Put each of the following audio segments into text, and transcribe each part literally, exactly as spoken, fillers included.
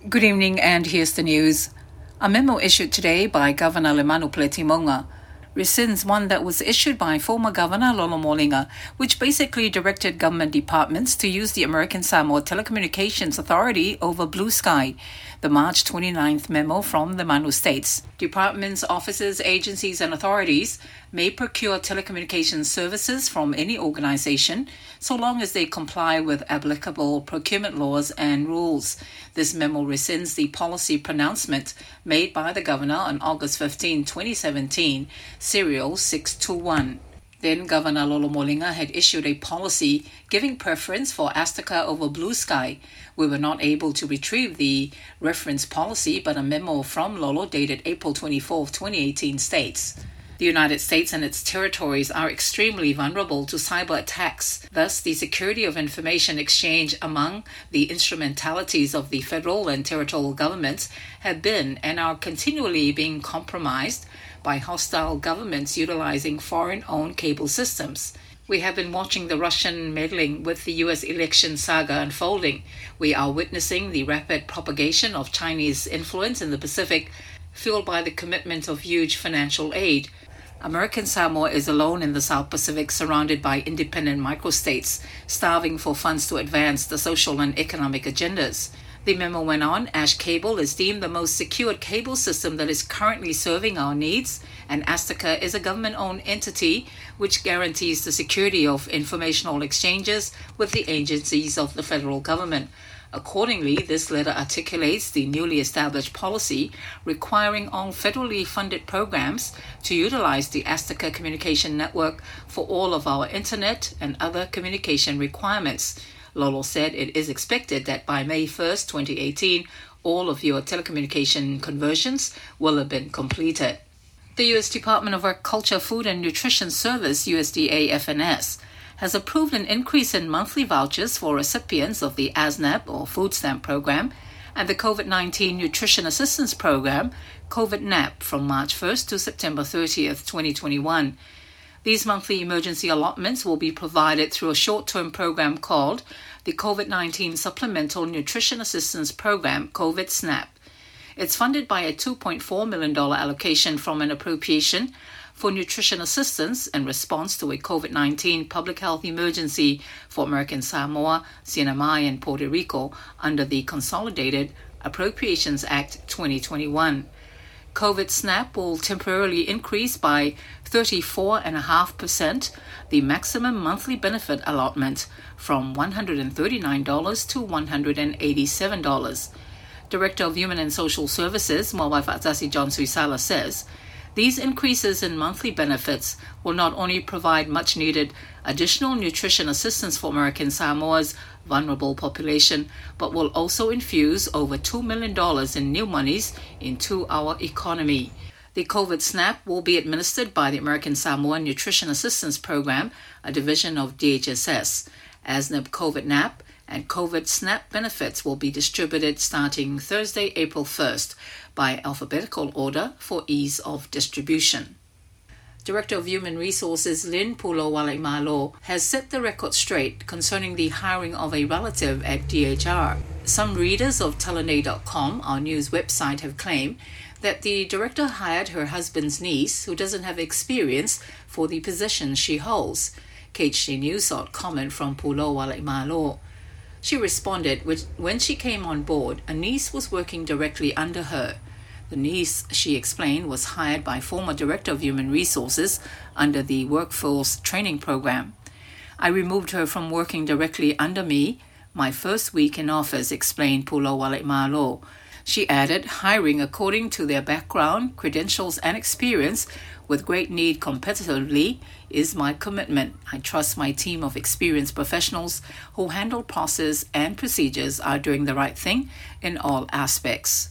Good evening, and here's the news. A memo issued today by Governor Leimano Pleitimonga rescinds one that was issued by former Governor Lolo Molinga, which basically directed government departments to use the American Samoa Telecommunications Authority over Blue Sky. The March twenty-ninth memo from the Manu states, departments, offices, agencies, and authorities may procure telecommunications services from any organization so long as they comply with applicable procurement laws and rules. This memo rescinds the policy pronouncement made by the governor on August fifteenth, twenty seventeen, Serial six two one. Then Governor Lolo Molinga had issued a policy giving preference for Astica over Blue Sky. We were not able to retrieve the reference policy, but a memo from Lolo dated April twenty-fourth, twenty eighteen states, the United States and its territories are extremely vulnerable to cyber attacks. Thus, the security of information exchange among the instrumentalities of the federal and territorial governments have been and are continually being compromised by hostile governments utilizing foreign-owned cable systems. We have been watching the Russian meddling with the U S election saga unfolding. We are witnessing the rapid propagation of Chinese influence in the Pacific, fueled by the commitment of huge financial aid. American Samoa is alone in the South Pacific, surrounded by independent microstates, starving for funds to advance the social and economic agendas. The memo went on, Ash Cable is deemed the most secured cable system that is currently serving our needs, and Astica is a government-owned entity which guarantees the security of informational exchanges with the agencies of the federal government. Accordingly, this letter articulates the newly established policy requiring all federally funded programs to utilize the Astica communication network for all of our internet and other communication requirements. Lolo said it is expected that by May first, twenty eighteen, all of your telecommunication conversions will have been completed. The U S Department of Agriculture, Food and Nutrition Service, U S D A F N S, has approved an increase in monthly vouchers for recipients of the A S N A P or Food Stamp Program and the COVID nineteen Nutrition Assistance Program, COVID N A P, from March first to September thirtieth, twenty twenty-one. These monthly emergency allotments will be provided through a short-term program called the COVID nineteen Supplemental Nutrition Assistance Program, COVID S N A P. It's funded by a two point four million dollars allocation from an appropriation for nutrition assistance in response to a COVID nineteen public health emergency for American Samoa, C N M I, and Puerto Rico under the Consolidated Appropriations Act twenty twenty-one. COVID S N A P will temporarily increase by thirty-four point five percent the maximum monthly benefit allotment from one hundred thirty-nine dollars to one hundred eighty-seven dollars. Director of Human and Social Services, Mawai Fa'atasi John Suisala, says these increases in monthly benefits will not only provide much-needed additional nutrition assistance for American Samoa's vulnerable population, but will also infuse over two million dollars in new monies into our economy. The COVID S N A P will be administered by the American Samoa Nutrition Assistance Program, a division of D H S S. A S N A P COVID N A P and COVID S N A P benefits will be distributed starting Thursday, April first, by alphabetical order for ease of distribution. Director of Human Resources Lynn Pulo Walaimalo has set the record straight concerning the hiring of a relative at D H R. Some readers of Telene dot com, our news website, have claimed that the director hired her husband's niece, who doesn't have experience for the position she holds. K H D News sought comment from Pulo Walaimalo. She responded, when she came on board, a niece was working directly under her. The niece, she explained, was hired by former Director of Human Resources under the Workforce Training Program. I removed her from working directly under me my first week in office, explained Pulo Walaimalo. She added, hiring according to their background, credentials, and experience with great need competitively is my commitment. I trust my team of experienced professionals who handle process and procedures are doing the right thing in all aspects.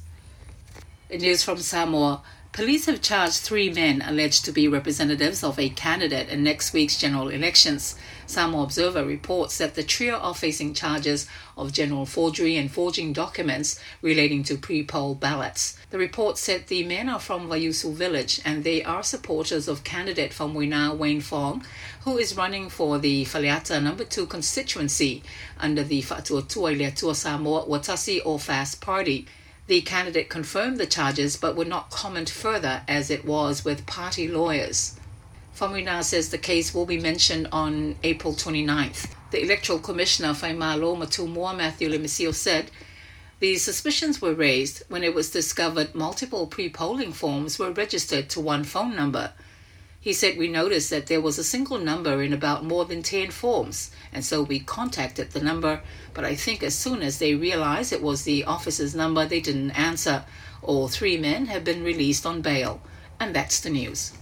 In news from Samoa, police have charged three men alleged to be representatives of a candidate in next week's general elections. Samoa Observer reports that the trio are facing charges of general forgery and forging documents relating to pre-poll ballots. The report said the men are from Vayusu village and they are supporters of candidate from Wina Wayne Fong, who is running for the Faleata number two constituency under the Fa'atuatua Leatua Samoa Watasi or FAST party. The candidate confirmed the charges but would not comment further, as it was with party lawyers. Famuina says the case will be mentioned on April twenty-ninth. The Electoral Commissioner Faimalo Matumua Matthew Lemisio said the suspicions were raised when it was discovered multiple pre-polling forms were registered to one phone number. He said, "We noticed that there was a single number in about more than ten forms, and so we contacted the number, but I think as soon as they realized it was the officer's number, they didn't answer. All three men have been released on bail." And that's the news.